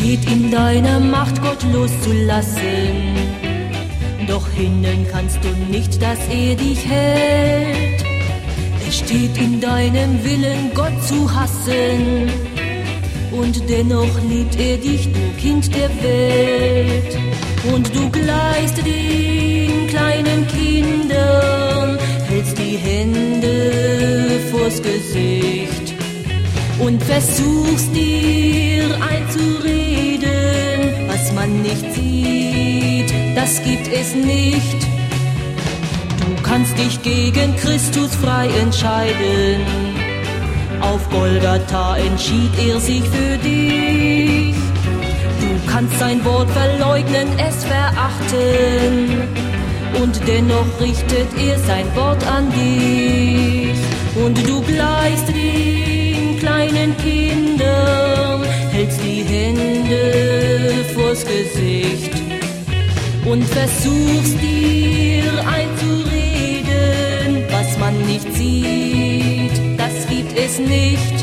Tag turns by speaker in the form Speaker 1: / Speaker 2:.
Speaker 1: steht in deiner Macht, Gott loszulassen. Doch hindern kannst du nicht, dass dich hält. Es steht in deinem Willen, Gott zu hassen. Und dennoch liebt dich, du Kind der Welt. Und du gleichst den kleinen Kindern, hältst die Hände vors Gesicht und versuchst dir einzureden, was man nicht sieht, das gibt es nicht. Du kannst dich gegen Christus frei entscheiden. Auf Golgatha entschied sich für dich. Du kannst sein Wort verleugnen, es verachten, und dennoch richtet sein Wort an dich. Und du gleichst den kleinen Kindern, hältst die Hände vors Gesicht und versuchst dir einzureden, was man nicht sieht, das gibt es nicht.